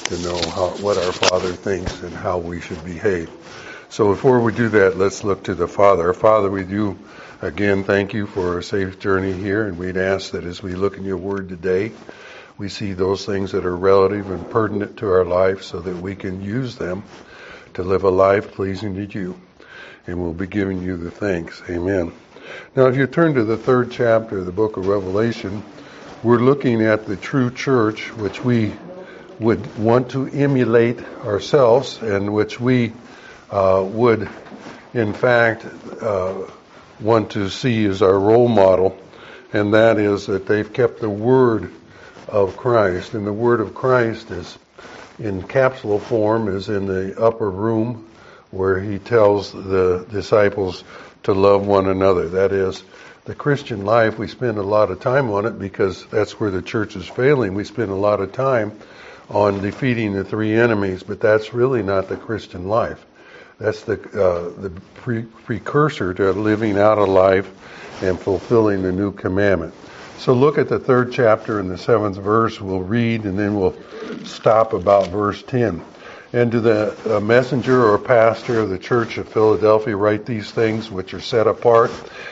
to know what our Father thinks and how we should behave. So before we do that, let's look to the Father. Our Father, we do again thank you for a safe journey here, and we'd ask that as we look in your Word today, we see those things that are relative and pertinent to our life so that we can use them to live a life pleasing to you. And we'll be giving you the thanks. Amen. Now, if you turn to the 3rd chapter of the book of Revelation, we're looking at the true church, which we would want to emulate ourselves, and which we would, in fact, want to see as our role model, and that is that they've kept the Word of Christ. And the Word of Christ is in capsule form, is in the upper room where he tells the disciples to love one another. That is, the Christian life, we spend a lot of time on it because that's where the church is failing. We spend a lot of time on defeating the 3 enemies, but that's really not the Christian life. That's the precursor to living out a life and fulfilling the new commandment. So look at the 3rd chapter and the 7th verse. We'll read and then we'll stop about verse 10. And to the messenger or pastor of the church of Philadelphia write these things which are set apart.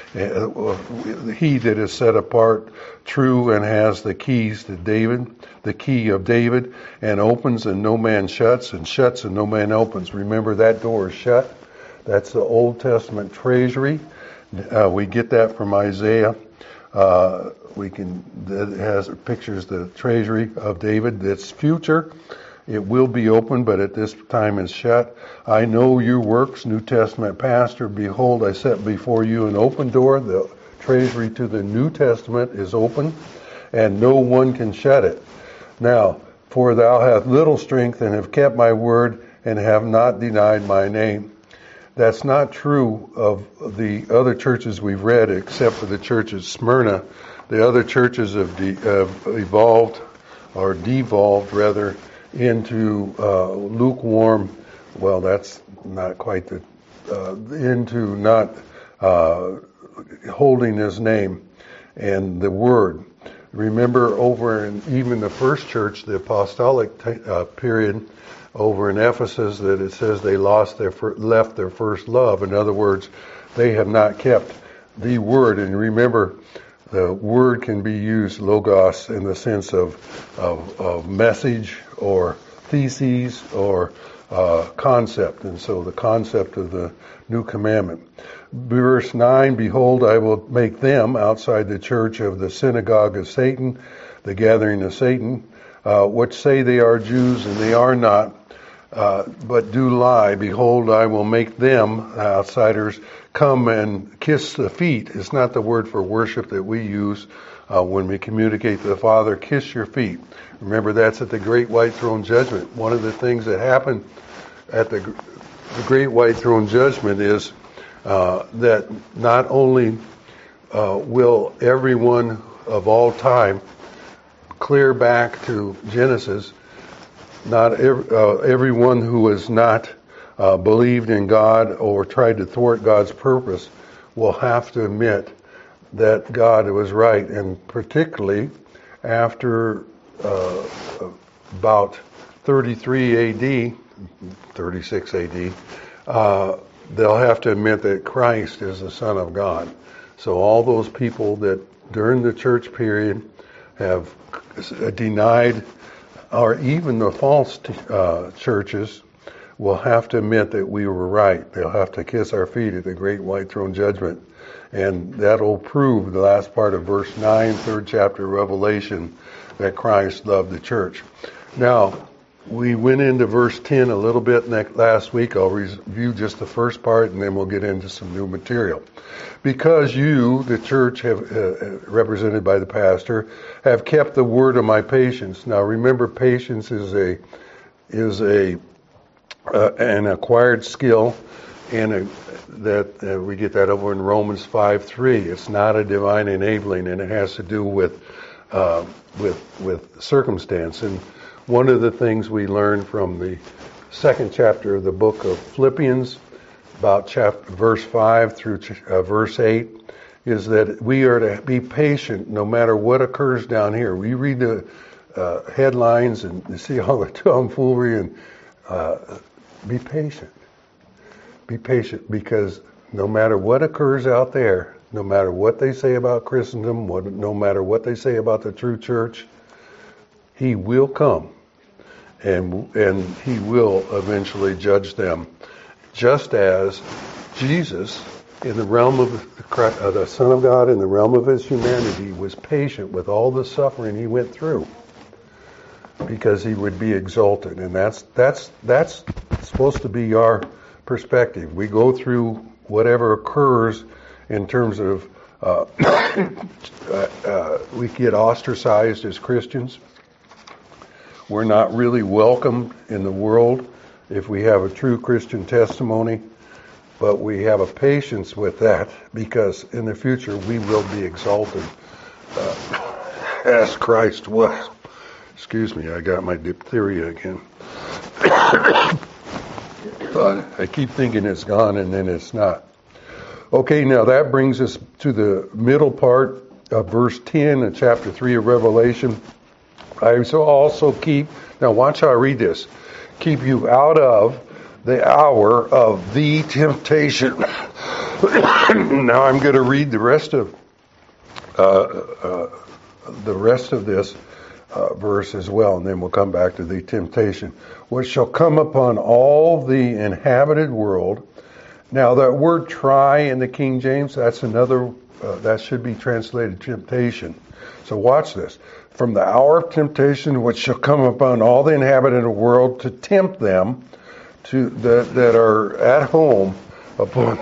He that is set apart, true, and has the keys to David, the key of David, and opens and no man shuts, and shuts and no man opens. Remember, that door is shut. That's the Old Testament treasury. We get that from Isaiah. It has pictures the treasury of David that's future. It will be open, but at this time is shut. I know your works, New Testament pastor. Behold, I set before you an open door. The treasury to the New Testament is open, and no one can shut it. Now, for thou hast little strength, and have kept my word, and have not denied my name. That's not true of the other churches we've read, except for the church of Smyrna. The other churches have evolved, or devolved rather, into lukewarm, well, that's not quite into not holding his name and the word. Remember over in even the first church, the apostolic period, over in Ephesus, that it says they left their first love. In other words, they have not kept the word. And remember, the word can be used, logos, in the sense of message or theses or concept. And so the concept of the new commandment. Verse 9, behold, I will make them outside the church of the synagogue of Satan, the gathering of Satan, which say they are Jews and they are not, but do lie. Behold, I will make them, outsiders, come and kiss the feet. It's not the word for worship that we use when we communicate to the Father. Kiss your feet. Remember, that's at the Great White Throne Judgment. One of the things that happened at the Great White Throne Judgment is that not only will everyone of all time clear back to Genesis, not everyone who has not believed in God or tried to thwart God's purpose will have to admit that God was right. And particularly after about 33 AD, 36 AD, they'll have to admit that Christ is the Son of God. So all those people that during the church period have denied, or even the false churches, will have to admit that we were right. They'll have to kiss our feet at the Great White Throne Judgment. And that'll prove the last part of verse 9, 3rd chapter of Revelation, that Christ loved the church. Now, we went into verse 10 a little bit last week. I'll review just the first part, and then we'll get into some new material. Because you, the church, have represented by the pastor, have kept the word of my patience. Now, remember, patience is an acquired skill, and we get that over in Romans 5:3. It's not a divine enabling, and it has to do with circumstance. And one of the things we learn from the 2nd chapter of the book of Philippians, about verse 5 through verse 8, is that we are to be patient no matter what occurs down here. We read headlines and you see all the tomfoolery, and be patient. Be patient, because no matter what occurs out there, no matter what they say about Christendom, no matter what they say about the true church, He will come, and He will eventually judge them, just as Jesus, in the realm of the Son of God, in the realm of His humanity, was patient with all the suffering He went through, because He would be exalted. And that's supposed to be our perspective. We go through whatever occurs in terms of we get ostracized as Christians. We're not really welcomed in the world if we have a true Christian testimony, but we have a patience with that, because in the future we will be exalted as Christ was. Excuse me, I got my diphtheria again. I keep thinking it's gone, and then it's not. Okay, now that brings us to the middle part of verse 10 of chapter 3 of Revelation. I also keep, now watch how I read this, keep you out of the hour of the temptation. Now I'm going to read the rest of this verse as well, and then we'll come back to the temptation, which shall come upon all the inhabited world. Now that word try in the King James, that's another, that should be translated temptation. So watch this. From the hour of temptation which shall come upon all the inhabited world, to tempt them that are at home upon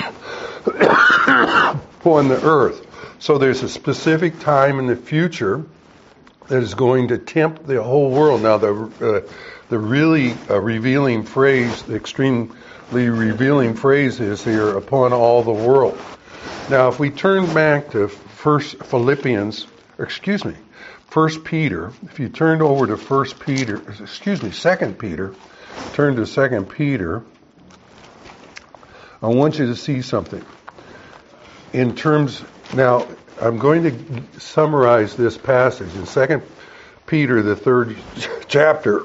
the earth. So there's a specific time in the future that is going to tempt the whole world. Now the really revealing phrase, the extremely revealing phrase is here, upon all the world. Now if we turn back to 1 Peter, if you turn over to 2 Peter, turn to 2 Peter, I want you to see something. In terms, now I'm going to summarize this passage in 2 Peter, the 3rd chapter.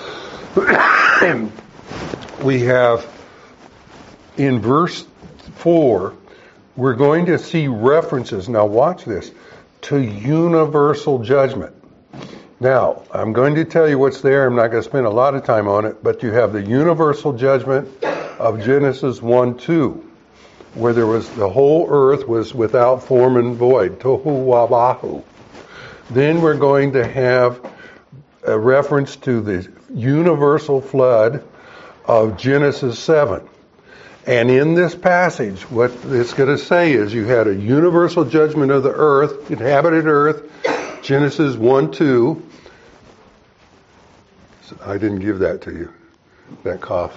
We have in verse 4, we're going to see references, now watch this, to universal judgment. Now, I'm going to tell you what's there. I'm not going to spend a lot of time on it, but you have the universal judgment of Genesis 1:2, where there was the whole earth was without form and void, tohu wabahu. Then we're going to have a reference to the universal flood of Genesis 7. And in this passage, what it's going to say is you had a universal judgment of the earth, inhabited earth, Genesis 1:2. I didn't give that to you, that cough.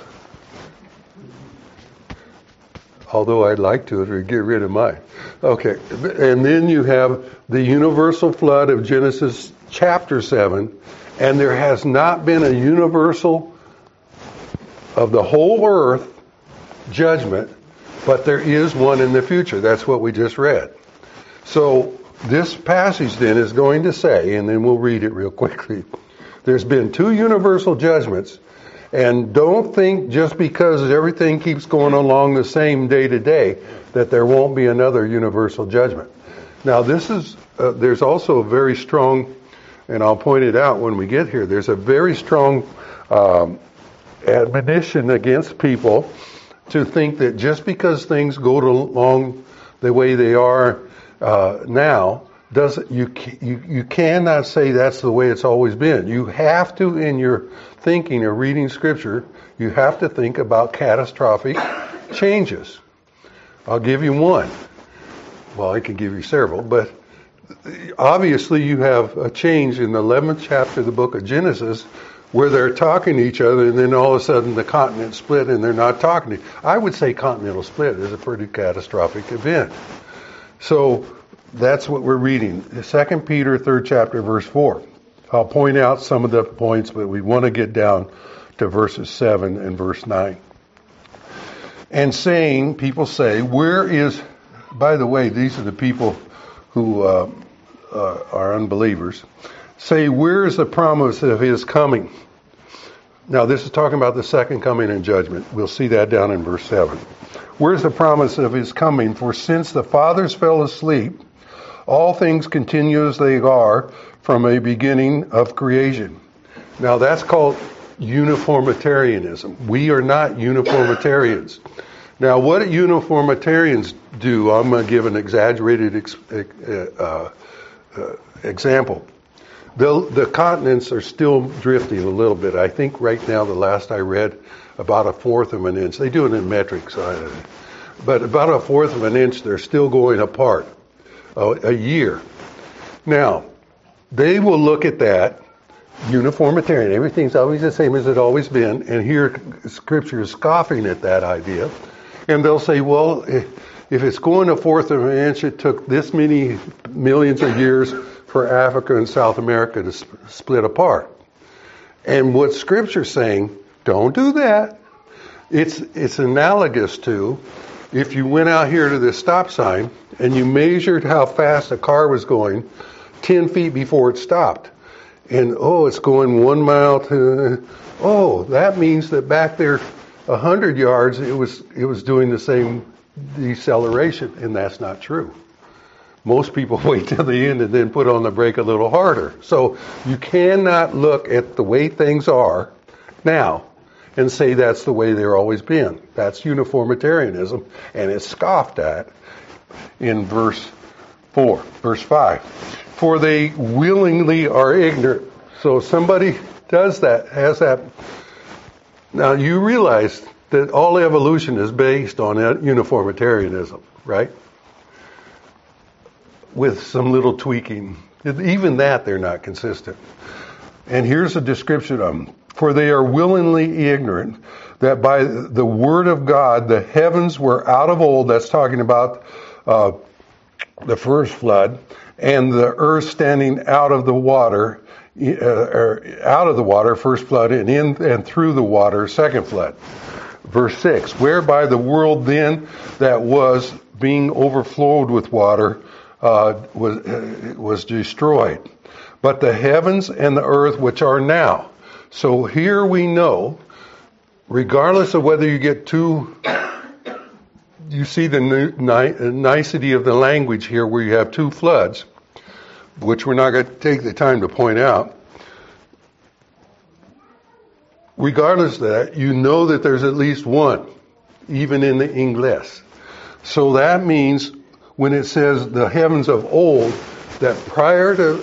Although I'd like to, if we get rid of mine. Okay, and then you have the universal flood of Genesis chapter 7, and there has not been a universal of the whole earth judgment, but there is one in the future. That's what we just read. So this passage then is going to say, and then we'll read it real quickly, there's been 2 universal judgments, and don't think just because everything keeps going along the same day to day that there won't be another universal judgment. Now this is, there's also a very strong, and I'll point it out when we get here, there's a very strong admonition against people to think that just because things go along the way they are now, you cannot say that's the way it's always been. You have to, in your thinking or reading Scripture, you have to think about catastrophic changes. I'll give you one. Well, I can give you several, but obviously you have a change in the 11th chapter of the book of Genesis where they're talking to each other, and then all of a sudden the continent split and they're not talking. I would say continental split is a pretty catastrophic event. So that's what we're reading. 2 Peter, 3rd chapter, verse 4. I'll point out some of the points, but we want to get down to verses 7 and verse 9. And saying, people say, where is, by the way, these are the people who are unbelievers. say, where is the promise of his coming? Now, this is talking about the second coming and judgment. We'll see that down in verse 7. Where's the promise of his coming? For since the fathers fell asleep, all things continue as they are from a beginning of creation. Now, that's called uniformitarianism. We are not uniformitarians. Now, what uniformitarians do, I'm going to give an exaggerated example. The continents are still drifting a little bit. I think right now, the last I read, about 1/4 of an inch. They do it in metric, but about 1/4 of an inch, they're still going apart a year. Now, they will look at that, uniformitarian. Everything's always the same as it always been, and here Scripture is scoffing at that idea. And they'll say, well, if it's going 1/4 of an inch, it took this many millions of years for Africa and South America to split apart. And what Scripture's saying, don't do that. It's analogous to if you went out here to this stop sign and you measured how fast a car was going 10 feet before it stopped. And, it's going 1 mile to, that means that back there 100 yards, it was doing the same deceleration, and that's not true. Most people wait till the end and then put on the brake a little harder. So you cannot look at the way things are now and say that's the way they've always been. That's uniformitarianism, and it's scoffed at in verse 5. For they willingly are ignorant. So somebody does that, has that. Now you realize that all evolution is based on uniformitarianism, right? With some little tweaking. Even that, they're not consistent. And here's a description of them. For they are willingly ignorant that by the word of God the heavens were out of old, that's talking about the first flood, and the earth standing out of the water, first flood, and in and through the water, second flood. Verse 6, whereby the world then that was being overflowed with water was destroyed. But the heavens and the earth which are now. So here we know, regardless of whether you get you see the nicety of the language here where you have 2 floods, which we're not going to take the time to point out. Regardless of that, you know that there's at least one, even in the English. So that means when it says the heavens of old, that prior to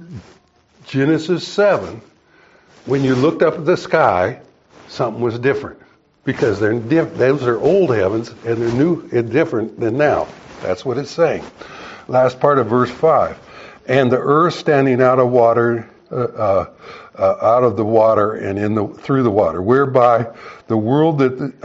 Genesis 7, when you looked up at the sky, something was different. Because those are old heavens, and they're new and different than now. That's what it's saying. Last part of verse 5. And the earth standing out of water, out of the water and through the water, whereby the world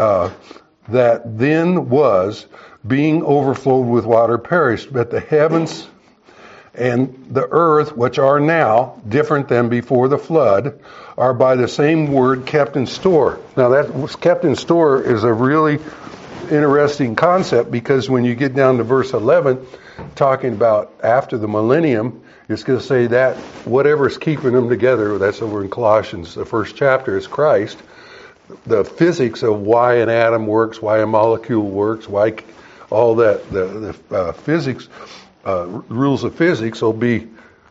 that then was being overflowed with water perished, but the heavens and the earth, which are now different than before the flood, are by the same word kept in store. Now that was kept in store is a really interesting concept, because when you get down to verse 11, talking about after the millennium, it's going to say that whatever's keeping them together, that's over in Colossians, the first chapter, is Christ. The physics of why an atom works, why a molecule works, why all that, the physics, rules of physics will be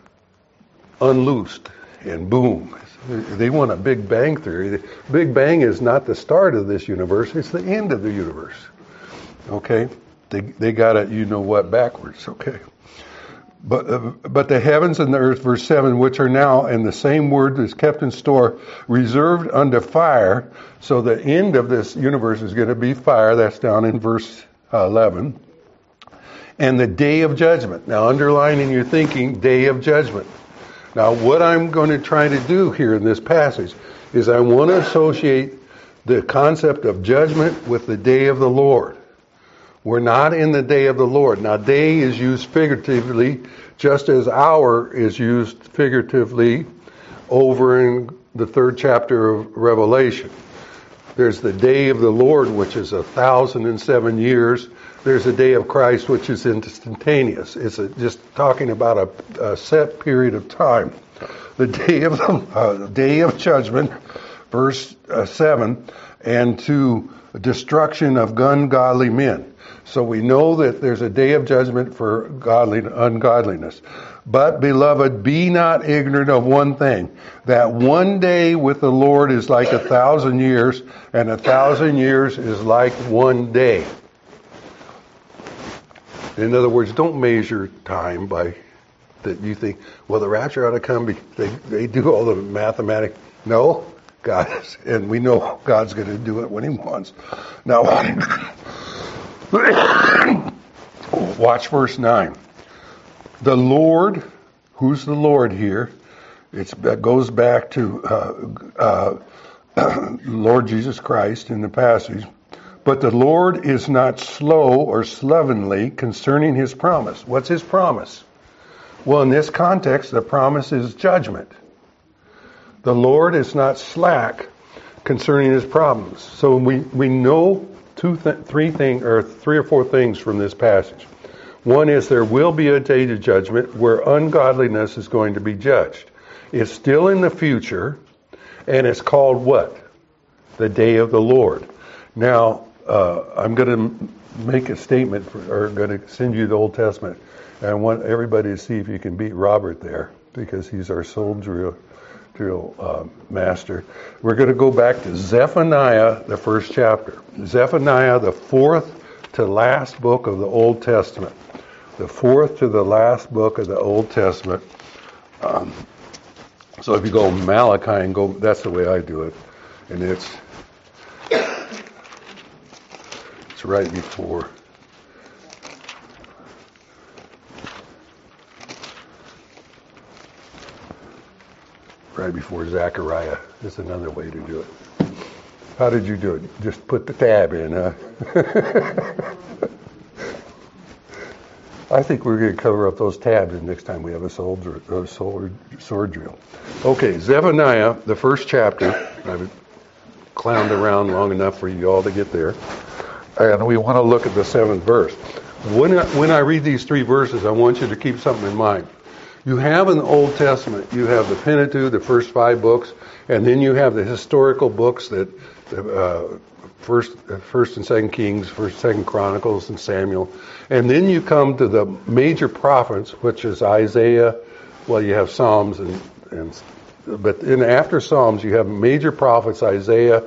unloosed, and boom. They want a Big Bang theory. The Big Bang is not the start of this universe, it's the end of the universe. Okay? They got it, backwards. Okay? But the heavens and the earth, verse 7, which are now, and the same word is kept in store, reserved unto fire. So the end of this universe is going to be fire. That's down in verse 11. And the day of judgment. Now, underline in your thinking, day of judgment. Now, what I'm going to try to do here in this passage is I want to associate the concept of judgment with the day of the Lord. We're not in the day of the Lord. Now, day is used figuratively, just as hour is used figuratively over in the 3rd chapter of Revelation. There's the day of the Lord, which is 1,007 years. There's the day of Christ, which is instantaneous. It's just talking about a set period of time. The day of judgment, verse 7, and to destruction of ungodly men. So we know that there's a day of judgment for ungodliness. But, beloved, be not ignorant of one thing, that one day with the Lord is like 1,000 years, and 1,000 years is like one day. In other words, don't measure time by that you think, well, the rapture ought to come. They do all the mathematics. No, God is, and we know God's going to do it when He wants. Now, watch verse 9. The Lord, who's the Lord here? It goes back to Lord Jesus Christ in the passage. But the Lord is not slow or slovenly concerning His promise. What's His promise? Well, in this context, the promise is judgment. The Lord is not slack concerning His promise. So we know three or four things from this passage. One is there will be a day of judgment where ungodliness is going to be judged. It's still in the future, and it's called what? The day of the Lord. Now, I'm going to make a statement, or going to send you the Old Testament. And I want everybody to see if you can beat Robert there, because he's our soul drill master. We're going to go back to Zephaniah, the first chapter. Zephaniah, the fourth to last book of the Old Testament. The fourth to the last book of the Old Testament. So if you go Malachi and go, that's the way I do it. And it's right before. Right before Zechariah. That's another way to do it. How did you do it? Just put the tab in, huh? I think we're going to cover up those tabs the next time we have a sword drill. Okay, Zephaniah, the first chapter. I've clowned around long enough for you all to get there. And we want to look at the 7th verse. When I read these 3 verses, I want you to keep something in mind. You have in the Old Testament, you have the Pentateuch, the first 5 books, and then you have the historical books that First and Second Kings, First, Second Chronicles, and Samuel, and then you come to the major prophets, which is Isaiah. Well, you have Psalms, but then after Psalms, you have major prophets: Isaiah,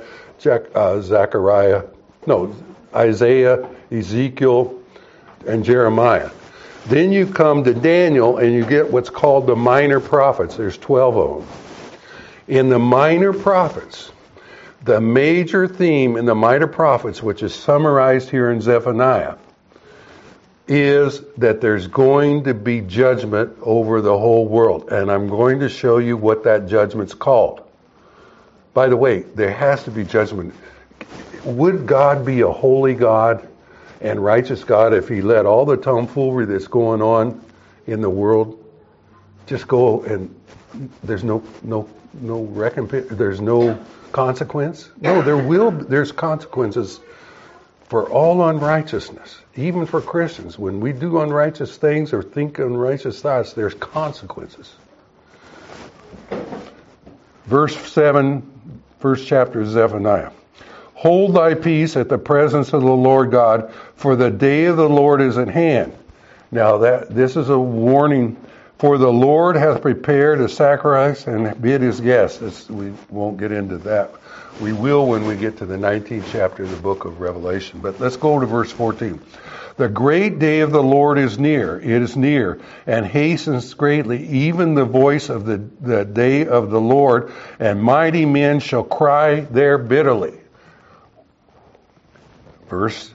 Isaiah, Ezekiel, and Jeremiah. Then you come to Daniel, and you get what's called the minor prophets. There's 12 of them. In the minor prophets, the major theme in the minor prophets, which is summarized here in Zephaniah, is that there's going to be judgment over the whole world. And I'm going to show you what that judgment's called. By the way, there has to be judgment. Would God be a holy God and righteous God if He let all the tomfoolery that's going on in the world just go and there's no recompense, there's no consequence? No, there's consequences for all unrighteousness, even for Christians. When we do unrighteous things or think unrighteous thoughts, there's consequences. Verse 7, first chapter of Zephaniah. Hold thy peace at the presence of the Lord God, for the day of the Lord is at hand. Now this is a warning. For the Lord hath prepared a sacrifice and bid His guests. We won't get into that. We will when we get to the 19th chapter of the book of Revelation. But let's go to verse 14. The great day of the Lord is near. It is near and hastens greatly, even the voice of the day of the Lord, and mighty men shall cry there bitterly. Verse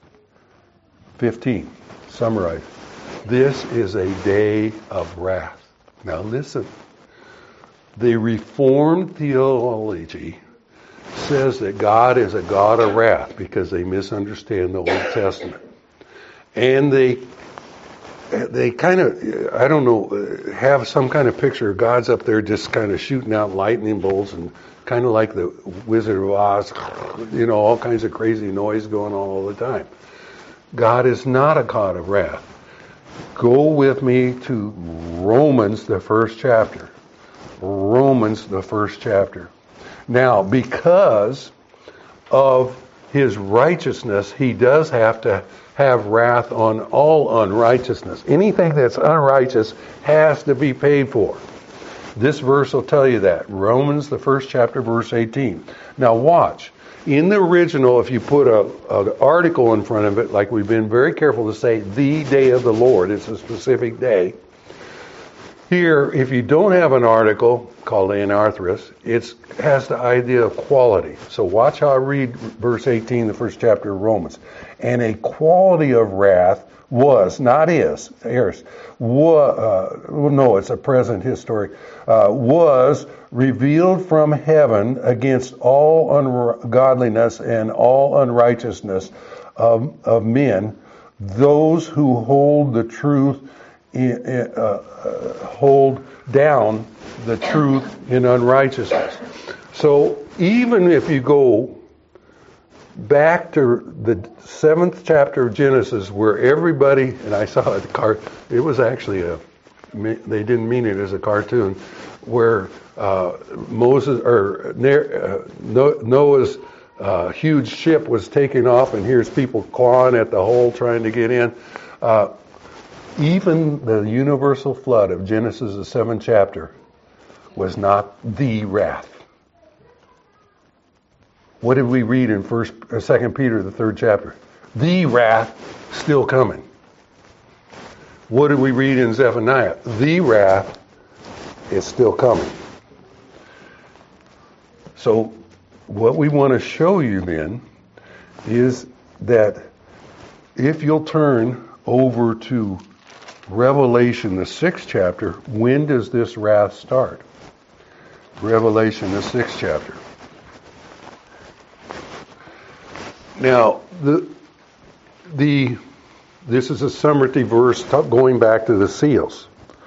15, summarize. This is a day of wrath. Now listen. The Reformed theology says that God is a God of wrath because they misunderstand the Old Testament. And they kind of, I don't know, have some kind of picture of God's up there just kind of shooting out lightning bolts and kind of like the Wizard of Oz, all kinds of crazy noise going on all the time. God is not a God of wrath. Go with me to Romans, the first chapter. Romans, the first chapter. Now, because of his righteousness, he does have to have wrath on all unrighteousness. Anything that's unrighteous has to be paid for. This verse will tell you that. Romans, the first chapter, verse 18. Now watch. In the original, if you put an article in front of it, like we've been very careful to say, the day of the Lord, it's a specific day. Here, if you don't have an article called anarthros, it has the idea of quality. So watch how I read verse 18, the first chapter of Romans. And a quality of wrath was, not is, it's a present history, was revealed from heaven against all ungodliness and all unrighteousness of men, those who hold the truth, hold down the truth in unrighteousness. So even if you go back to the 7th chapter of Genesis, where everybody, and I saw it was actually they didn't mean it as a cartoon, where Noah's huge ship was taking off, and here's people clawing at the hole trying to get in. Even the universal flood of Genesis, the 7th chapter, was not the wrath. What did we read in 2 Peter, the 3rd chapter? The wrath still coming. What did we read in Zephaniah? The wrath is still coming. So what we want to show you then is that if you'll turn over to Revelation, the 6th chapter, when does this wrath start? Revelation, the 6th chapter. Now, this is a summary verse going back to the seals.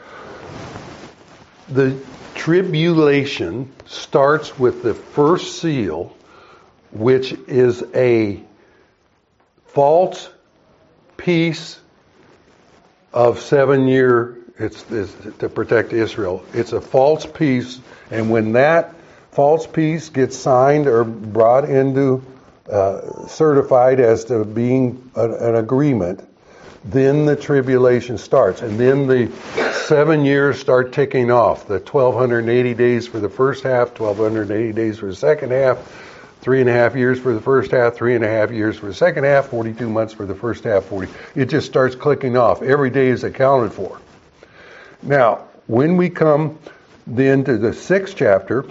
The tribulation starts with the first seal, which is a false peace of 7-year. It's to protect Israel. It's a false peace, and when that false peace gets signed or brought into certified as to being an agreement, then the tribulation starts. And then the 7 years start ticking off. The 1,280 days for the first half, 1,280 days for the second half, 3.5 years for the first half, 3.5 years for the second half, 42 months for the first half, 40. It just starts clicking off. Every day is accounted for. Now, when we come then to the 6th chapter,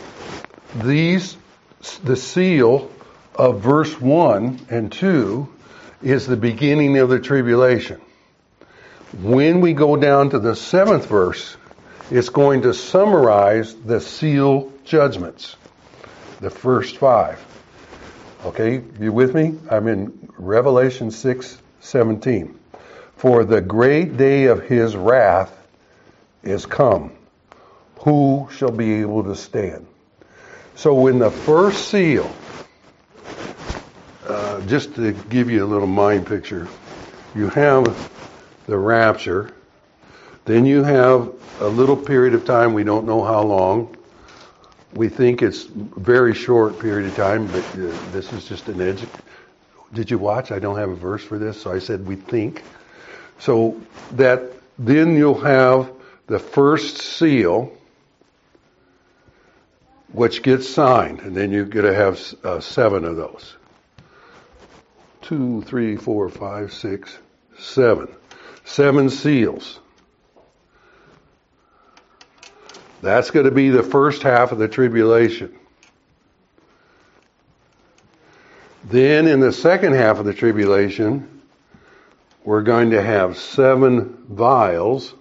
the seal of verse 1 and 2 is the beginning of the tribulation. When we go down to the 7th verse, it's going to summarize the seal judgments, the first 5. Okay, you with me? I'm in Revelation 6:17. For the great day of his wrath is come. Who shall be able to stand? So when the first seal, just to give you a little mind picture, you have the rapture, then you have a little period of time, we don't know how long. We think it's a very short period of time, but this is just an edge. Did you watch? I don't have a verse for this, so I said we think. So that then you'll have the first seal, which gets signed, and then you're going to have 7 of those. 2, 3, 4, 5, 6, 7. 7 seals. That's going to be the first half of the tribulation. Then in the second half of the tribulation, we're going to have 7 vials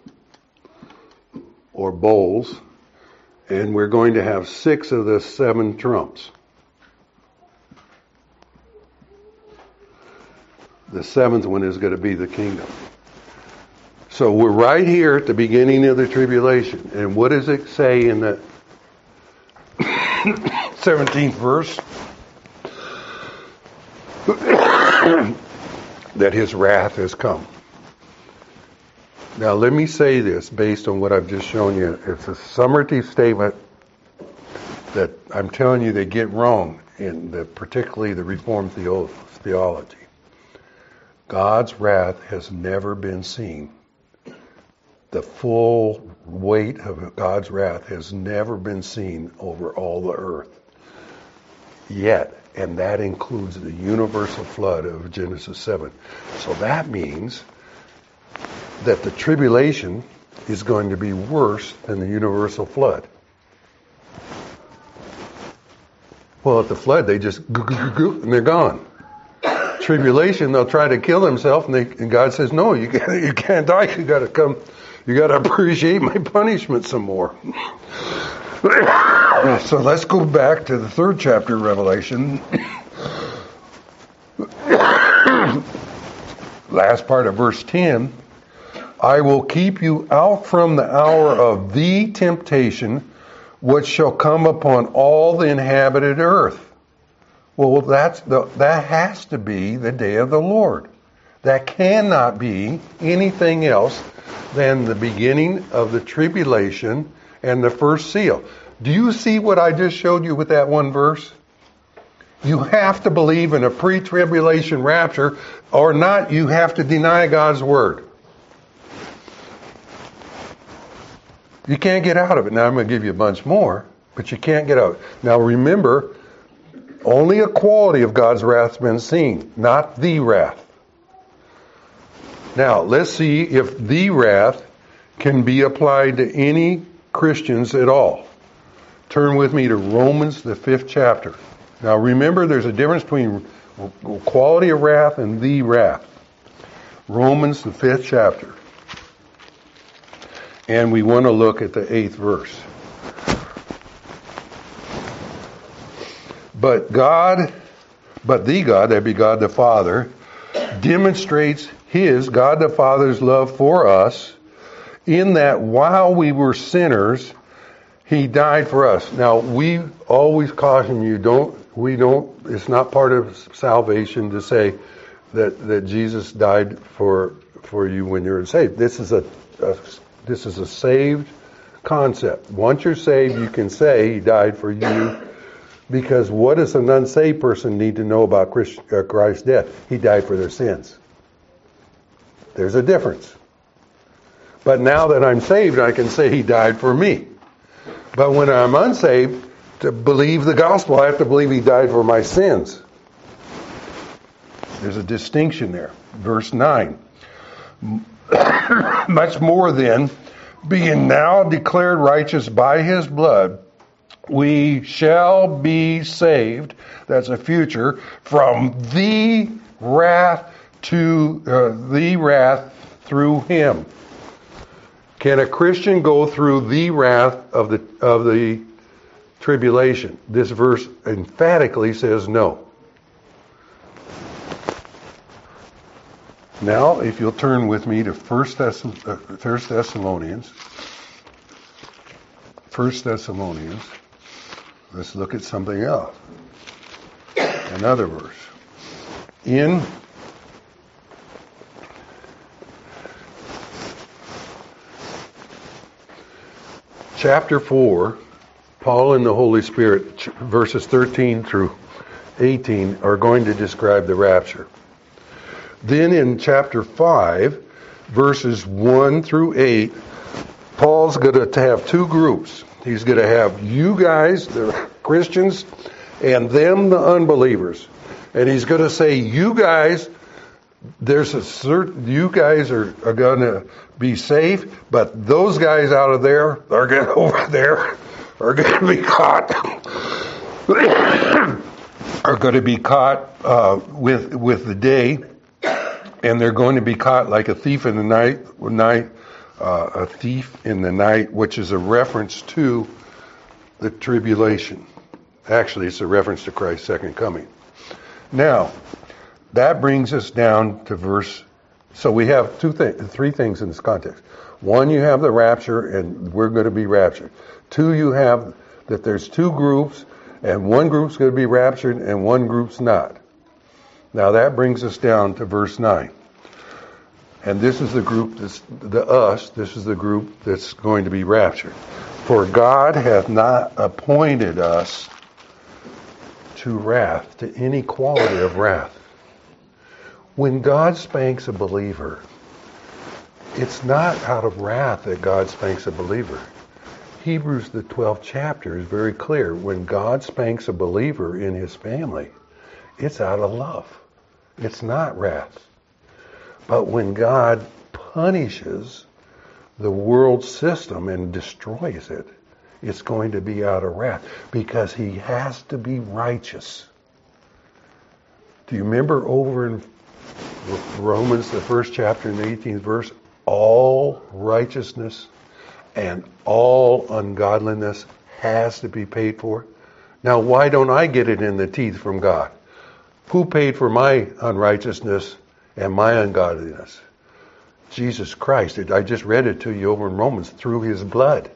or bowls, and we're going to have 6 of the 7 trumps. The 7th one is going to be the kingdom. So we're right here at the beginning of the tribulation. And what does it say in the 17th verse? That his wrath has come. Now let me say this based on what I've just shown you. It's a summative statement that I'm telling you they get wrong in particularly the Reformed theology. God's wrath has never been seen. The full weight of God's wrath has never been seen over all the earth yet, and that includes the universal flood of Genesis 7. So that means that the tribulation is going to be worse than the universal flood. Well, at the flood, they just and they're gone. Tribulation, they'll try to kill themselves, and God says, "No, you can't die. You got to come. You got to appreciate my punishment some more." So let's go back to the 3rd chapter of Revelation. Last part of verse 10. I will keep you out from the hour of the temptation which shall come upon all the inhabited earth. Well, that has to be the day of the Lord. That cannot be anything else than the beginning of the tribulation and the first seal. Do you see what I just showed you with that one verse? You have to believe in a pre-tribulation rapture, or not, you have to deny God's word. You can't get out of it. Now, I'm going to give you a bunch more, but you can't get out. Now, remember, only a quality of God's wrath has been seen, not the wrath. Now, let's see if the wrath can be applied to any Christians at all. Turn with me to Romans, the 5th chapter. Now, remember, there's a difference between quality of wrath and the wrath. Romans, the 5th chapter. And we want to look at the 8th verse. But the God, that be God the Father, demonstrates God the Father's love for us in that while we were sinners, He died for us. Now, we always caution you, it's not part of salvation to say that Jesus died for you when you're saved. This is a saved concept. Once you're saved, you can say He died for you, because what does an unsaved person need to know about Christ's death? He died for their sins. There's a difference. But now that I'm saved, I can say He died for me. But when I'm unsaved, to believe the gospel, I have to believe He died for my sins. There's a distinction there. Verse 9. Much more then, being now declared righteous by His blood, we shall be saved, that's a future, from the wrath through Him. Can a Christian go through the wrath of the tribulation? This verse emphatically says no. Now, if you'll turn with me to 1 Thessalonians. 1 Thessalonians. Let's look at something else. Another verse. In chapter 4, Paul and the Holy Spirit, verses 13 through 18, are going to describe the rapture. Then in chapter 5, verses 1 through 8, Paul's going to have two groups. He's going to have you guys, the Christians, and them, the unbelievers. And he's going to say, you guys, you guys are going to be safe, but those guys over there are going to be caught. Are going to be caught with the day, and they're going to be caught like a thief in the night. A thief in the night, which is a reference to the tribulation. Actually, it's a reference to Christ's second coming. Now, that brings us down to verse. So we have three things in this context. One, you have the rapture, and we're going to be raptured. Two, you have that there's two groups, and one group's going to be raptured, and one group's not. Now that brings us down to verse 9. And this is the group this is the group that's going to be raptured. For God hath not appointed us to wrath, to any quality of wrath. When God spanks a believer, it's not out of wrath that God spanks a believer. Hebrews, the 12th chapter, is very clear. When God spanks a believer in his family, it's out of love. It's not wrath. But when God punishes the world system and destroys it, it's going to be out of wrath because he has to be righteous. Do you remember over in Romans, the first chapter and the 18th verse, all righteousness and all ungodliness has to be paid for? Now, why don't I get it in the teeth from God? Who paid for my unrighteousness and my ungodliness? Jesus Christ. I just read it to you over in Romans, through his blood.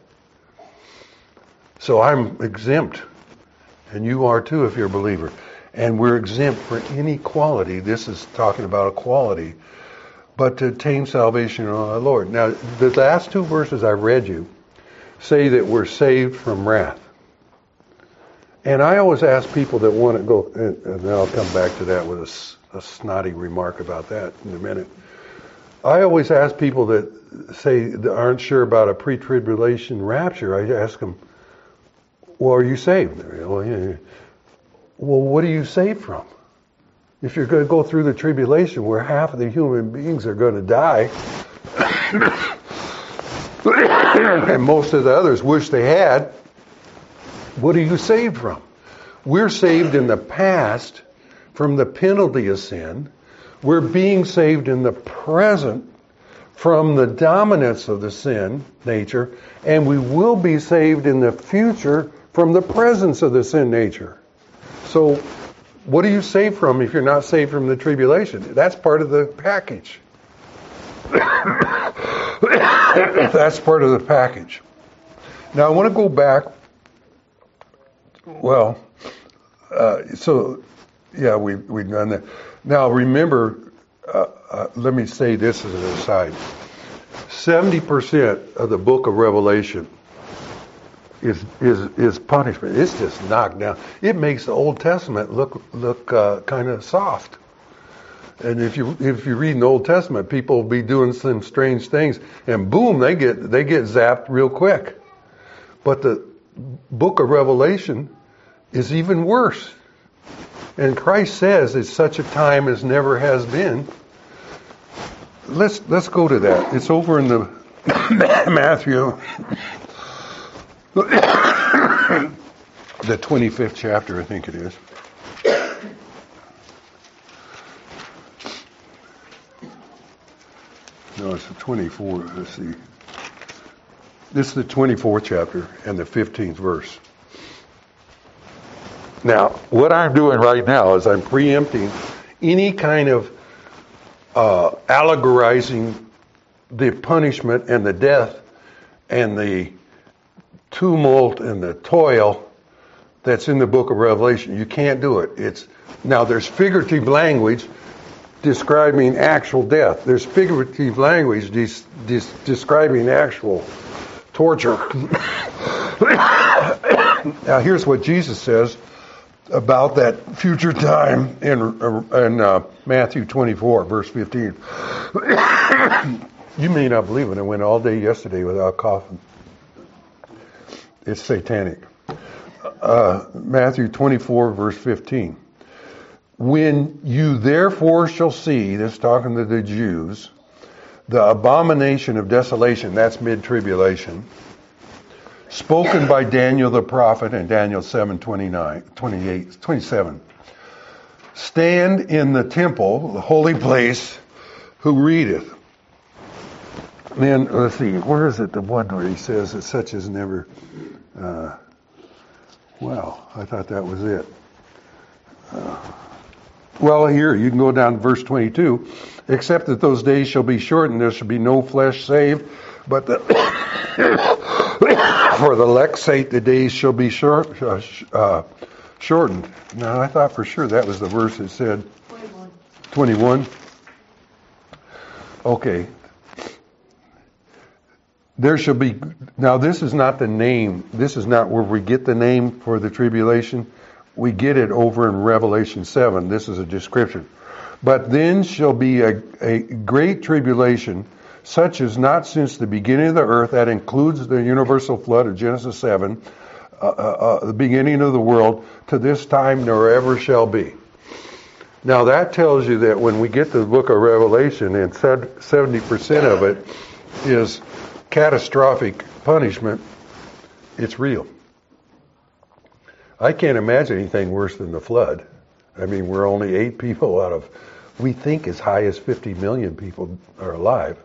So I'm exempt, and you are too if you're a believer. And we're exempt for any quality. This is talking about a quality, but to attain salvation in our Lord. Now, the last two verses I read you say that we're saved from wrath. And I always ask people that want to go, and then I'll come back to that with a snotty remark about that in a minute. I always ask people that say that aren't sure about a pre-tribulation rapture. I ask them, well, are you saved? Well, yeah. Well, what are you saved from? If you're going to go through the tribulation where half of the human beings are going to die, and most of the others wish they had, what are you saved from? We're saved in the past from the penalty of sin. We're being saved in the present from the dominance of the sin nature, and we will be saved in the future from the presence of the sin nature. So, what are you saved from if you're not saved from the tribulation? That's part of the package. That's part of the package. Now, I want to go back. Well, we've done that. Now, remember, let me say this as an aside. 70% of the book of Revelation is punishment. It's just knocked down. It makes the Old Testament look kind of soft. And if you read in the Old Testament, people will be doing some strange things, and boom, they get zapped real quick. But the book of Revelation is even worse. And Christ says it's such a time as never has been. Let's go to that. It's over in the Matthew, the 25th chapter, I think it is. No, it's the 24th. Let's see. This is the 24th chapter and the 15th verse. Now, what I'm doing right now is I'm preempting any kind of allegorizing the punishment and the death and the tumult and the toil that's in the book of Revelation. You can't do it. Now there's figurative language describing actual death. There's figurative language describing actual torture. Now here's what Jesus says about that future time in Matthew 24, verse 15. You may not believe it. I went all day yesterday without coughing. It's satanic. Matthew 24, verse 15. When you therefore shall see, this talking to the Jews, the abomination of desolation, that's mid-tribulation, spoken by Daniel the prophet in Daniel 7:27. Stand in the temple, the holy place, who readeth. Then, let's see, where is it, the one where he says that such as never... I thought that was it. Here, you can go down to verse 22. Except that those days shall be shortened, there shall be no flesh saved, but for the elect's sake the days shall be shortened. Now, I thought for sure that was the verse that said 21. Okay. There shall be, now this is not the name, this is not where we get the name for the tribulation. We get it over in Revelation 7. This is a description. But then shall be a great tribulation, such as not since the beginning of the earth, that includes the universal flood of Genesis 7, the beginning of the world, to this time nor ever shall be. Now that tells you that when we get to the book of Revelation, and 70% of it is catastrophic punishment, it's real. I can't imagine anything worse than the flood. I mean, we're only 8 people out of, we think as high as 50 million people are alive.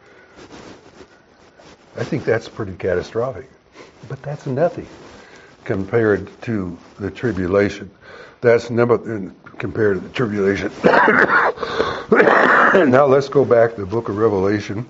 I think that's pretty catastrophic. But that's nothing compared to the tribulation. That's never compared to the tribulation. Now let's go back to the book of Revelation.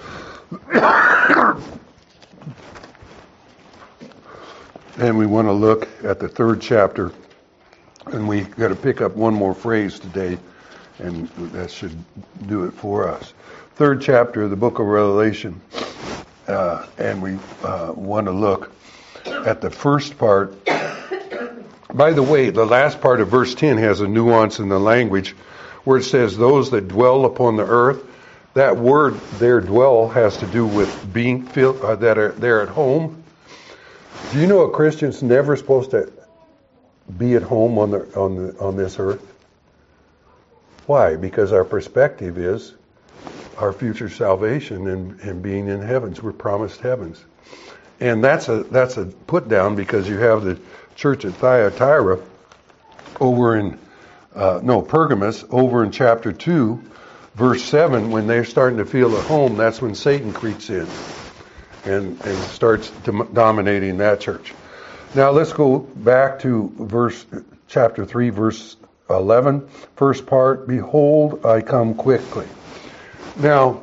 And we want to look at the 3rd chapter, and we got to pick up one more phrase today, and that should do it for us. 3rd chapter of the book of Revelation, and we want to look at the first part. By the way, the last part of verse 10 has a nuance in the language where it says, those that dwell upon the earth. That word there, dwell, has to do with being that are there at home. Do you know a Christian's never supposed to be at home on this earth? Why? Because our perspective is our future salvation and being in heavens. We're promised heavens. And that's a put down, because you have the church at Thyatira over in Pergamos over in chapter 2, verse 7. When they're starting to feel at home, that's when Satan creeps in and starts dominating that church. Now let's go back to chapter 3, verse 11. First part, behold, I come quickly. Now,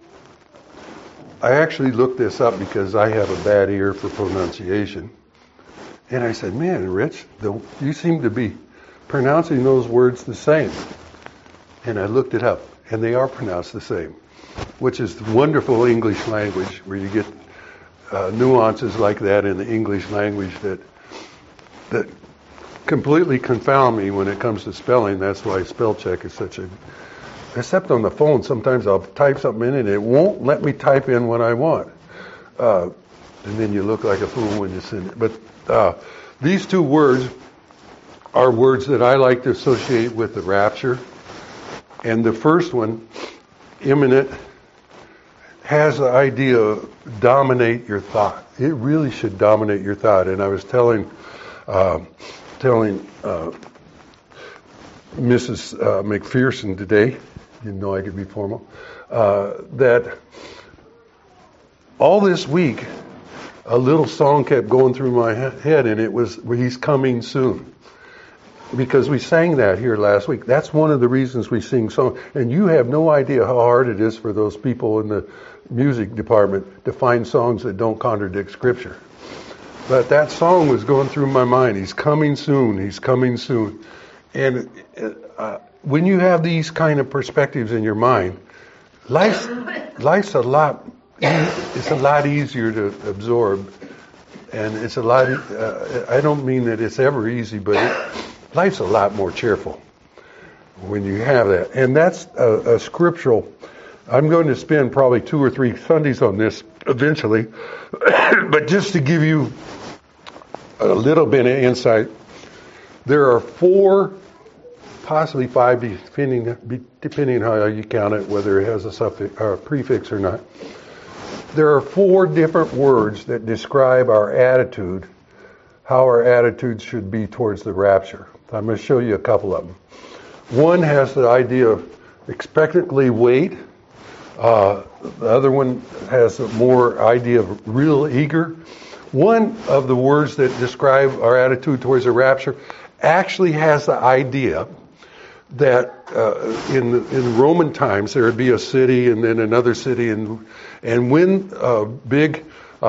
I actually looked this up because I have a bad ear for pronunciation. And I said, man, Rich, you seem to be pronouncing those words the same. And I looked it up, and they are pronounced the same, which is the wonderful English language where you get nuances like that in the English language that completely confound me when it comes to spelling. That's why spell check is such a... Except on the phone, sometimes I'll type something in and it won't let me type in what I want. And then you look like a fool when you send it. But these two words are words that I like to associate with the rapture. And the first one, imminent, has the idea of dominate your thought. It really should dominate your thought. And I was telling Mrs. McPherson today, didn't know I could be formal, that all this week a little song kept going through my head, and it was, He's Coming Soon. Because we sang that here last week. That's one of the reasons we sing songs. And you have no idea how hard it is for those people in the music department to find songs that don't contradict Scripture. But that song was going through my mind. He's coming soon. He's coming soon. And when you have these kind of perspectives in your mind, life's a lot. It's a lot easier to absorb, and it's a lot. I don't mean that it's ever easy, but life's a lot more cheerful when you have that. And that's a scriptural. I'm going to spend probably 2 or 3 Sundays on this eventually, but just to give you a little bit of insight, there are 4, possibly 5, depending on how you count it, whether it has a suffix or a prefix or not. There are 4 different words that describe our attitude, how our attitudes should be towards the rapture. I'm going to show you a couple of them. One has the idea of expectantly wait. The other one has a more idea of real eager. One of the words that describe our attitude towards the rapture actually has the idea that in Roman times there would be a city and then another city, and when a big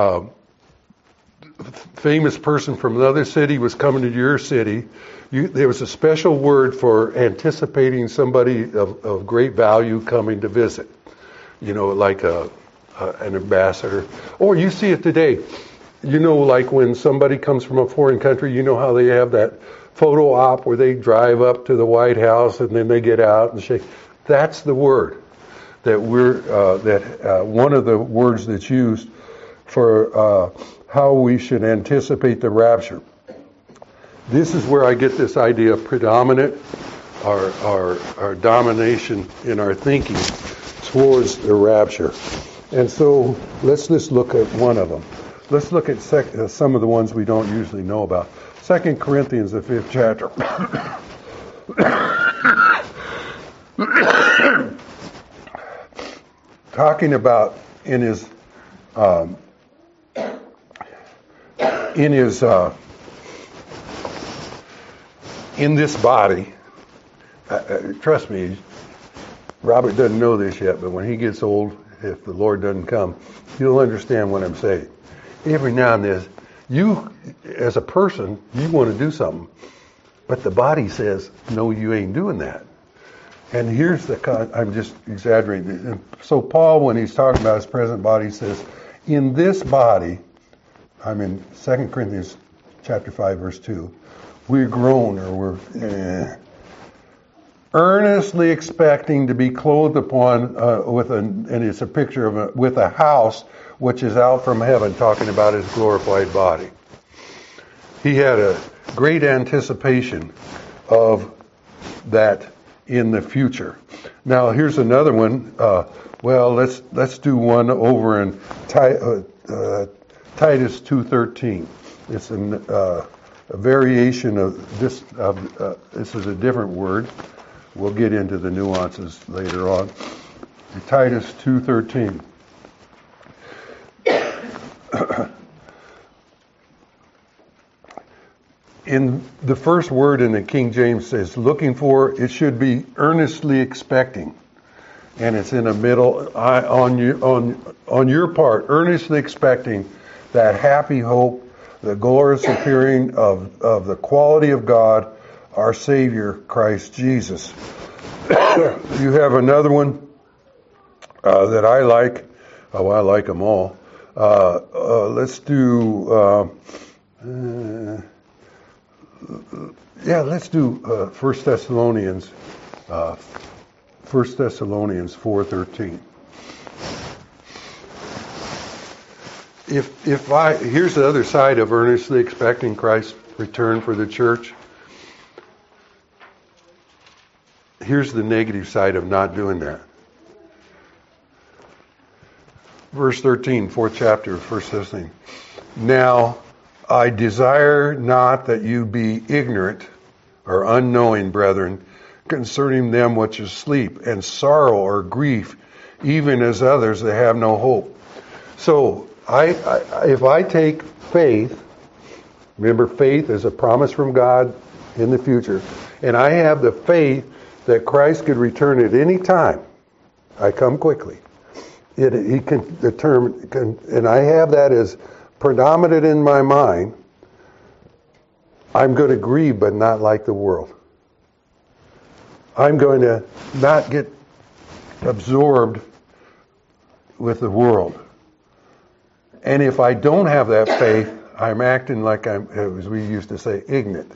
famous person from another city was coming to your city, there was a special word for anticipating somebody of great value coming to visit. like an ambassador. Or you see it today. Like when somebody comes from a foreign country, how they have that photo op where they drive up to the White House and then they get out and shake. That's the word that one of the words that's used for how we should anticipate the rapture. This is where I get this idea of predominant, our domination in our thinking towards the rapture. And so let's just look at one of them. Let's look at some of the ones we don't usually know about. 2 Corinthians, the 5th chapter. Talking about in this body, trust me, Robert doesn't know this yet, but when he gets old, if the Lord doesn't come, he'll understand what I'm saying. Every now and then, you, as a person, you want to do something, but the body says, no, you ain't doing that. And here's I'm just exaggerating. And so Paul, when he's talking about his present body, says, in this body, I'm in 2 Corinthians chapter 5, verse 2, we're grown, or we're earnestly expecting to be clothed upon and it's a picture of with a house which is out from heaven, talking about his glorified body. He had a great anticipation of that in the future. Now here's another one. Let's do one over in Titus 2:13. It's a variation of this. This is a different word. We'll get into the nuances later on. Titus 2:13. In the first word in the King James says, looking for, it should be earnestly expecting. And it's in the middle, on your part, earnestly expecting that happy hope, the glorious appearing of the quality of God, our Savior, Christ Jesus. You have another one that I like. Oh, I like them all. Let's do... let's do 1 Thessalonians 4:13. Here's the other side of earnestly expecting Christ's return for the church. Here's the negative side of not doing that. Verse 13, 4th chapter of 1 Thessalonians. Now, I desire not that you be ignorant or unknowing, brethren, concerning them which is sleep, and sorrow or grief, even as others that have no hope. So, if I take faith, remember faith is a promise from God in the future, and I have the faith that Christ could return at any time, I come quickly. He can determine, and I have that as predominant in my mind. I'm going to grieve, but not like the world. I'm going to not get absorbed with the world. And if I don't have that faith, I'm acting like I'm, as we used to say, ignorant.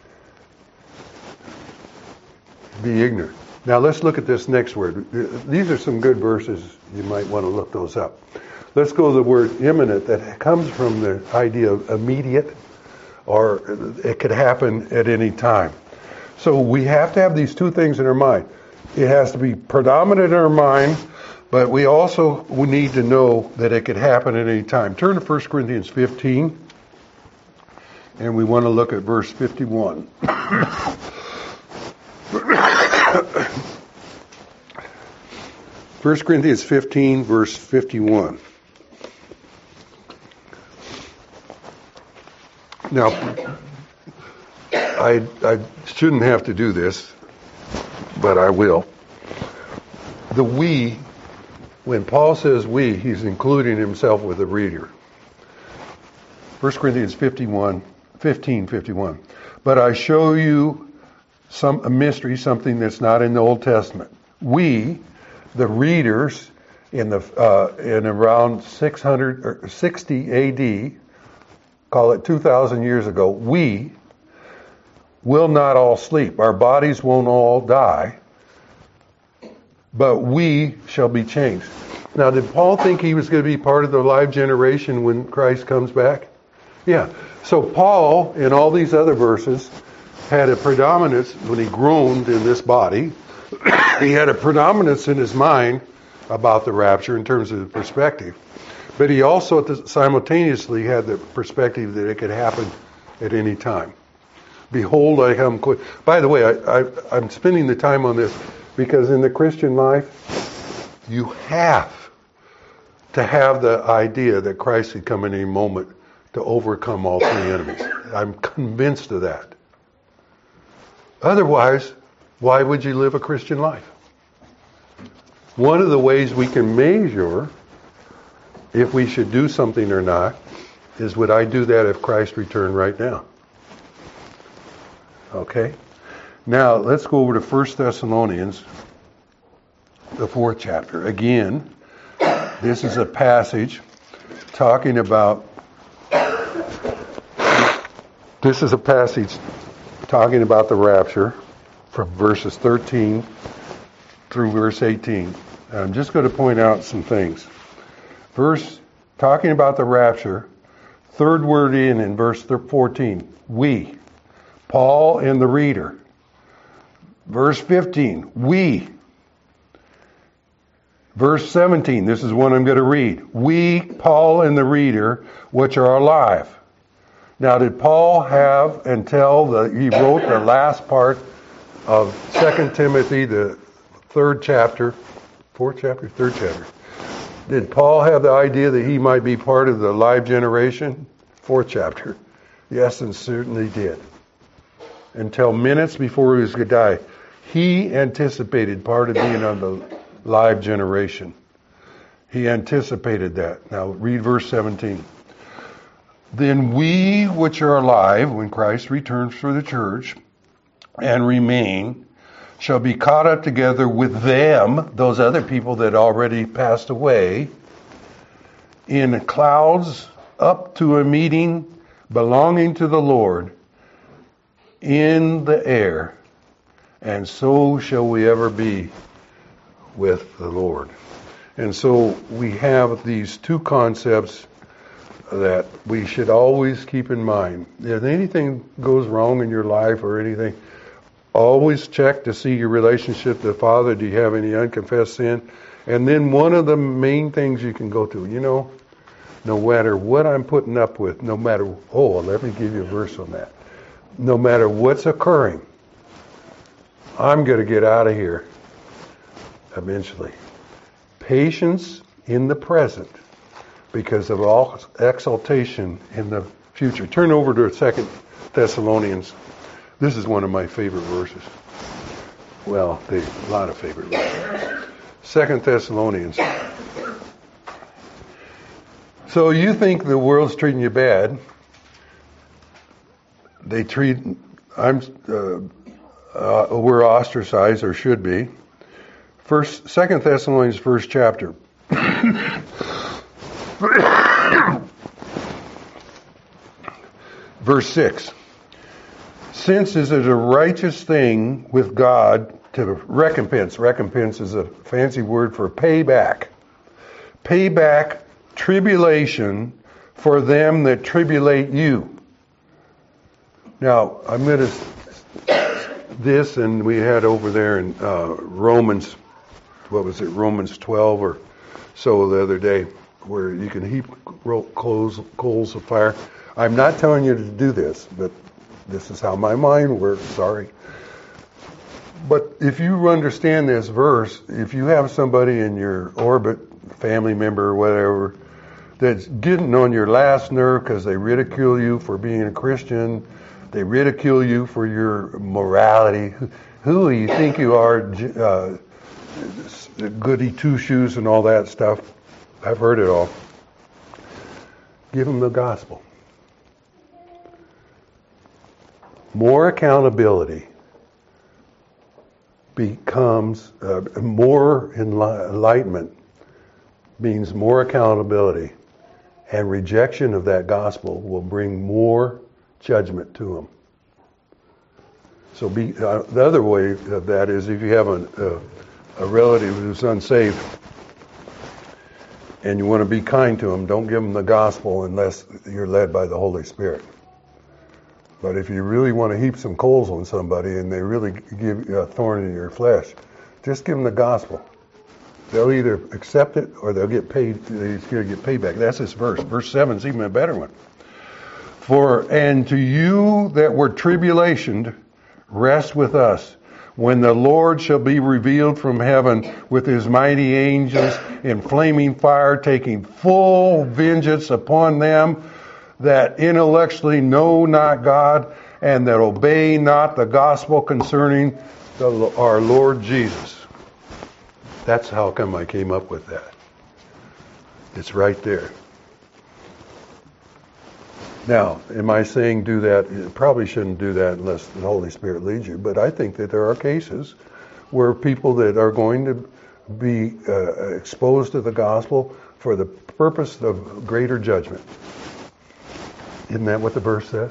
Be ignorant. Now let's look at this next word. These are some good verses. You might want to look those up. Let's go to the word imminent that comes from the idea of immediate, or it could happen at any time. So we have to have these two things in our mind. It has to be predominant in our mind, but we also need to know that it could happen at any time. Turn to 1 Corinthians 15, and we want to look at verse 51. 1 Corinthians 15, verse 51. Now, I shouldn't have to do this, but I will. The we, when Paul says we, he's including himself with the reader. 1 Corinthians 15, 51. But I show you a mystery, something that's not in the Old Testament. We, the readers, in around 660 A.D., call it 2,000 years ago, we will not all sleep. Our bodies won't all die, but we shall be changed. Now, did Paul think he was going to be part of the live generation when Christ comes back? Yeah. So Paul, in all these other verses, had a predominance when he groaned in this body. He had a predominance in his mind about the rapture in terms of the perspective. But he also simultaneously had the perspective that it could happen at any time. Behold, I come quick. By the way, I'm spending the time on this because in the Christian life, you have to have the idea that Christ could come in any moment to overcome all three enemies. I'm convinced of that. Otherwise, why would you live a Christian life? One of the ways we can measure if we should do something or not is, would I do that if Christ returned right now? Okay? Now, let's go over to 1 Thessalonians, the 4th chapter. Again, this is a passage talking about the rapture from verses 13 through verse 18. I'm just going to point out some things. Talking about the rapture, third word in verse 14, we, Paul and the reader. Verse 15, we. Verse 17, this is one I'm going to read. We, Paul and the reader, which are alive. Now, did Paul have and tell that he wrote the last part of 2 Timothy, the third chapter? Did Paul have the idea that he might be part of the live generation? 4th chapter. Yes, and certainly did. Until minutes before he was going to die, he anticipated part of being on the live generation. He anticipated that. Now read verse 17. Then we which are alive when Christ returns for the church and remain shall be caught up together with them, those other people that already passed away, in clouds up to a meeting belonging to the Lord in the air, and so shall we ever be with the Lord. And so we have these two concepts that we should always keep in mind. If anything goes wrong in your life or anything, always check to see your relationship to the Father. Do you have any unconfessed sin? And then one of the main things you can go to, no matter what I'm putting up with, let me give you a verse on that. No matter what's occurring, I'm going to get out of here eventually. Patience in the present because of all exaltation in the future. Turn over to 2 Thessalonians. This is one of my favorite verses. Well, a lot of favorite verses. 2 Thessalonians. So you think the world's treating you bad. We're ostracized, or should be. 2 Thessalonians, 1st chapter. Verse 6. Since is it a righteous thing with God to recompense. Recompense is a fancy word for payback. Payback tribulation for them that tribulate you. Now, I'm going to this, and we had over there in Romans 12 or so the other day, where you can heap coals of fire. I'm not telling you to do this, but this is how my mind works, sorry. But if you understand this verse, if you have somebody in your orbit, family member or whatever, that's getting on your last nerve because they ridicule you for being a Christian, they ridicule you for your morality, who you think you are, goody two-shoes and all that stuff. I've heard it all. Give them the gospel. More accountability becomes more enlightenment means more accountability, and rejection of that gospel will bring more judgment to them. So the other way of that is if you have a relative who's unsaved and you want to be kind to them, don't give them the gospel unless you're led by the Holy Spirit. But if you really want to heap some coals on somebody and they really give you a thorn in your flesh, just give them the gospel. They'll either accept it or they'll get paid. They're going to get payback. That's this verse. Verse 7 is even a better one. And to you that were tribulationed, rest with us, when the Lord shall be revealed from heaven with his mighty angels in flaming fire, taking full vengeance upon them that intellectually know not God and that obey not the gospel concerning our Lord Jesus. That's how come I came up with that. It's right there. Now, am I saying do that? You probably shouldn't do that unless the Holy Spirit leads you. But I think that there are cases where people that are going to be exposed to the gospel for the purpose of greater judgment. Isn't that what the verse says?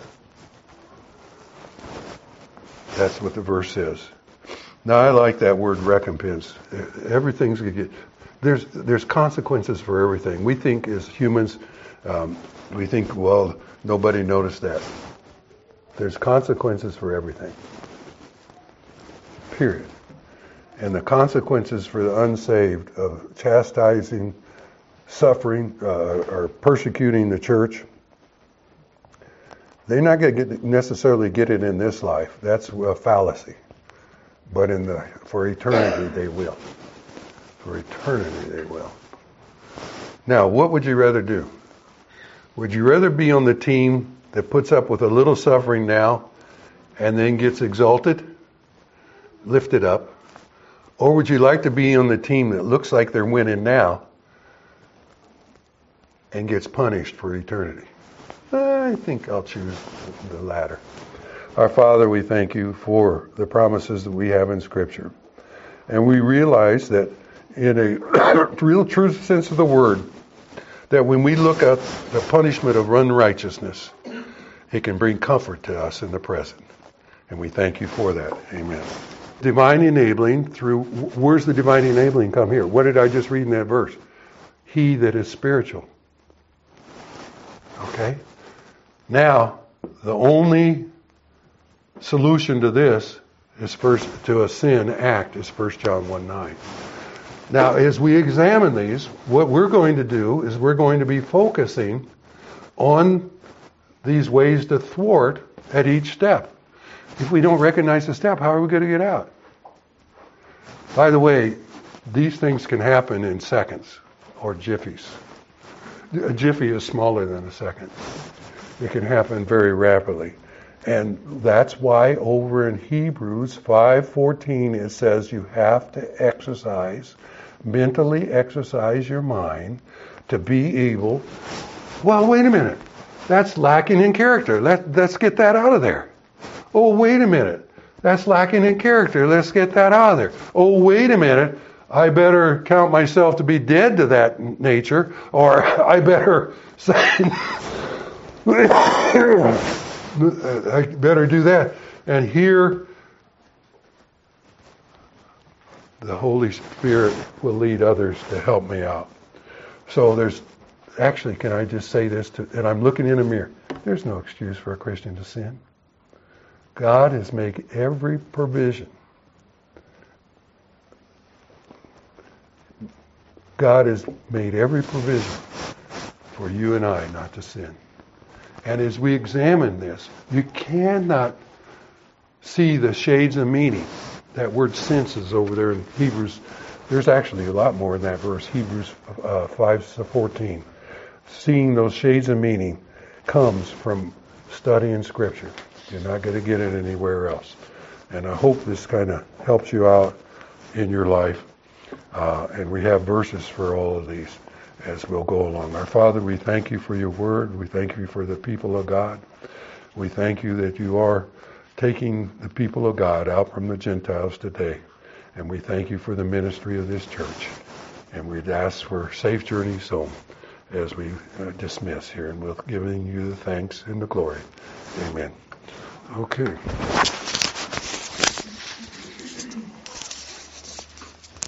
That's what the verse says. Now, I like that word recompense. Everything's going to get... There's consequences for everything. We think as humans... we think, well, nobody noticed that. There's consequences for everything. Period. And the consequences for the unsaved of chastising, suffering, or persecuting the church, they're not going to necessarily get it in this life. That's a fallacy. But for eternity, they will. For eternity, they will. Now, what would you rather do? Would you rather be on the team that puts up with a little suffering now and then gets exalted, lifted up? Or would you like to be on the team that looks like they're winning now and gets punished for eternity? I think I'll choose the latter. Our Father, we thank you for the promises that we have in Scripture. And we realize that in a real true sense of the word, that when we look at the punishment of unrighteousness, it can bring comfort to us in the present. And we thank you for that. Amen. Divine enabling where's the divine enabling come here? What did I just read in that verse? He that is spiritual. Okay? Now, the only solution to this is to a sin act is 1 John 1:9. Now, as we examine these, what we're going to do is we're going to be focusing on these ways to thwart at each step. If we don't recognize the step, how are we going to get out? By the way, these things can happen in seconds or jiffies. A jiffy is smaller than a second. It can happen very rapidly. And that's why over in Hebrews 5:14 it says you have to mentally exercise your mind to be able... Well, wait a minute. That's lacking in character. Let's get that out of there. Oh, wait a minute. That's lacking in character. Let's get that out of there. Oh, wait a minute. I better count myself to be dead to that nature, or I better say... I better do that. And here, the Holy Spirit will lead others to help me out. So actually, can I just say this, and I'm looking in a mirror. There's no excuse for a Christian to sin. God has made every provision. God has made every provision for you and I not to sin. And as we examine this, you cannot see the shades of meaning. That word senses over there in Hebrews, there's actually a lot more in that verse, Hebrews 5:14. Seeing those shades of meaning comes from studying Scripture. You're not going to get it anywhere else. And I hope this kind of helps you out in your life. And we have verses for all of these as we'll go along. Our Father, we thank you for your word. We thank you for the people of God. We thank you that you are taking the people of God out from the Gentiles today. And we thank you for the ministry of this church. And we'd ask for safe journeys home as we dismiss here. And we're giving you the thanks and the glory. Amen. Okay.